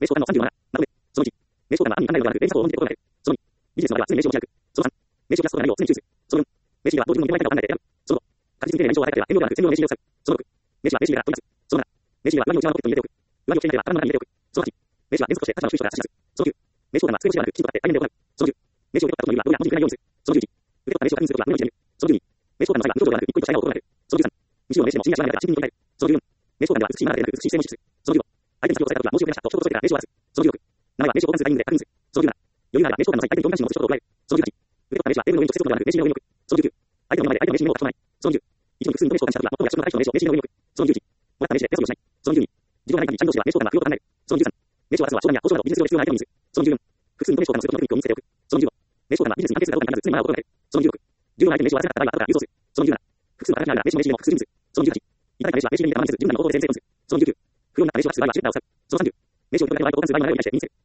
名称間の37、まとめ。その1、名称間は案に考えるのではなく、連鎖を論じてことがない。その2、ビジネスの場合は常に名称を開く。その3、名称を出すことが何を常にチュース。その4、名詞にはどういうふうに認められたかを考えて選ぶ。その5、確実に丁寧な名称を与えたければ、遠慮ではなく専用の名詞入れを使う。その6、名詞は名詞入れから取り出す。その7、名詞入れは上着の内側のポケットに入れておく。上着を着ていなければ頭の中に入れておく。その8、名詞は連続として他者の住所から差し出す。その9、名称間は机の下ではなく金とかって対面で行う。その10、名詞を受け取ったことの意味は語尾や文字に触れないようにする。その11、受け取った名詞を確認することは胸に決める。その12、名称間の際は無表情ではなく一個一個したいなを心がける。その13、未使用の名詞でも真に味わえないから真に取り替える。その14、名称間では美しい今まででなく美しい性能を指す。その15、相手に先を伝えたことは申し訳なかったと一言添えてから名称を渡す。その16、名前は名称を交換するタイミングで確認する。その17、余裕があれば名称間の際相手にどんな心をすることを加える。その18、受け取った名詞はテーブルの上に直接置くことではなく名刺に上に置く。その19、相手の名前で相手の名刺にメモを書かない。その20、一度に複数の名称を加えたときは最も役所の対象の名詞を名刺に上に置く。その21、もらった名詞で手遊びをしない。その22、自分がない限りちゃんとは名称間が不要と考える。その23、名称を渡すのは商談や交渉などビジネス上で必要な相手を意味する。その24、複数の名称を換することのテクニックを身につけておく。その25、名称間はビジネスに関係するかどうかにまず常に前を心がける。その26、重要な相手に名称を渡せなかった場合は後から郵送する。その27、複数の形があるなら名詞の名詞にも複数意味する。その28、いただいた名詞は名詞に見て我慢せず、順番の方法で先生とする。その29、不要になった名詞を渡す場合はシュレッダーを使う。その30、名詞を受け取られる場合と交換する場合の内容に対して認識する。